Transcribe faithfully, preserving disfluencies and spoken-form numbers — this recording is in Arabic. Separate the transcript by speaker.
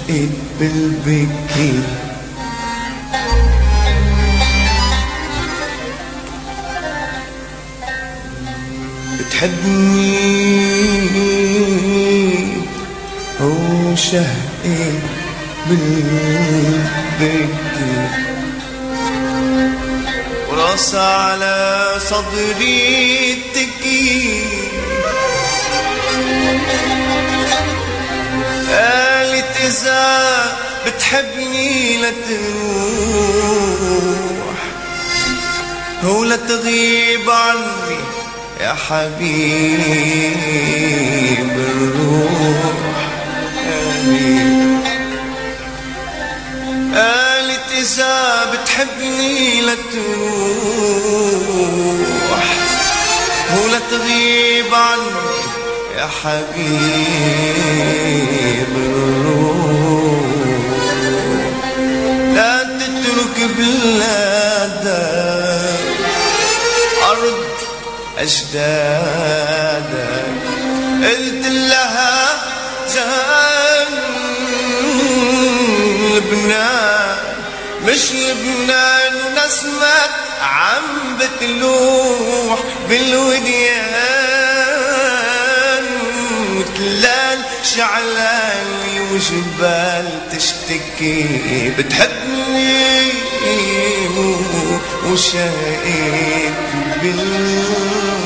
Speaker 1: وشقت بالبكي بتحبني وشقت بالبكي وراسها على صدري تكي قالت إذا بتحبني لتروح ولا تغيب عني يا حبيب الروح قالت إذا بتحبني لتروح ولا تغيب عني يا حبيب الروح لا تترك بلادك أرض أجدادك قلت لها زان لبنان مش لبنان ونسمة عم بتلوح بالوديان وتلال شعلاني وجبال تشتكي بتحبني وشقيت بال